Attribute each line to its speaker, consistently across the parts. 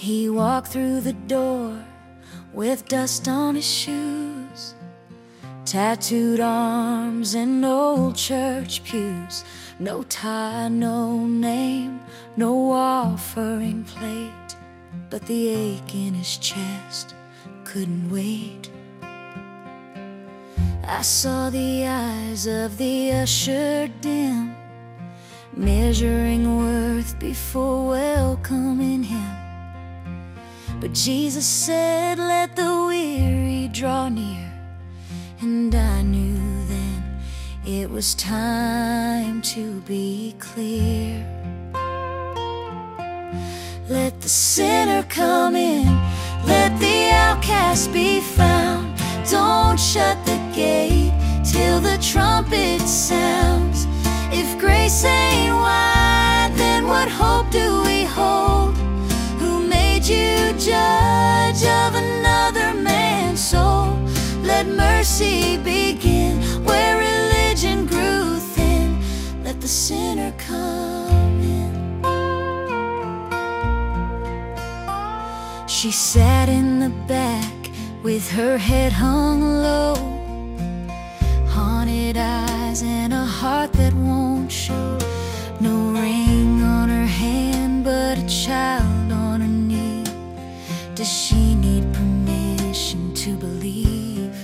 Speaker 1: He walked through the door with dust on his shoes, tattooed arms and old church pews. No tie, no name, no offering plate, but the ache in his chest couldn't wait. I saw the eyes of the usher dim, measuring worth before welcoming him. But Jesus said, "Let the weary draw near," and I knew then it was time to be clear. Let the sinner come in, let the outcast be found. Don't shut the gate till the trumpet sounds. If grace ain't wide, then what hope do we hold? Who made you judge of another man's soul? Let mercy begin where religion grew thin. Let the sinner come in. She sat in the back with her head hung low, haunted eyes and a heart that won't show. No ring on her hand, but a child on her knee. Does she need permission to believe?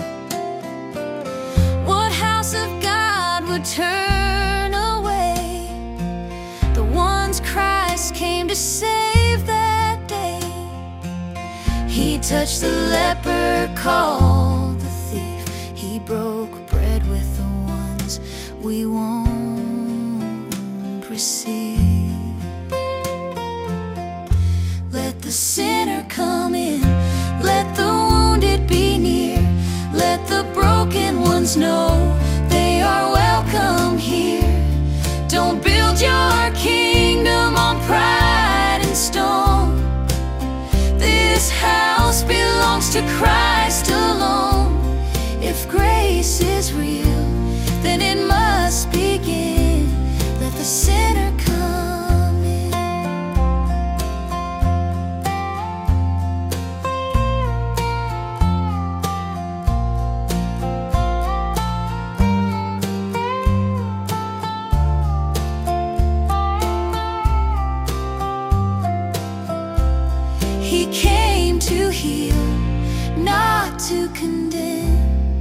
Speaker 1: What house of God would turn away the ones Christ came to save that day? He touched the leper, called the thief. He broke bread with the ones we won't receive. Let the sinner come in, let the wounded be near. Let the broken ones know they are welcome here. Don't build your kingdom on pride and stone. This house belongs to Christ alone. If grace is real, then it must begin. Let the sinner come in. He came to heal, not to condemn.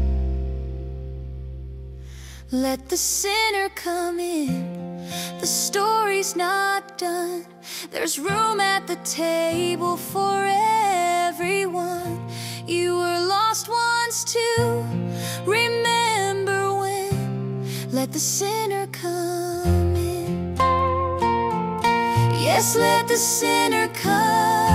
Speaker 1: Let the sinner come in. The story's not done. There's room at the table for everyone. You were lost once too. Remember when? Let the sinner come in. Yes, let the sinner come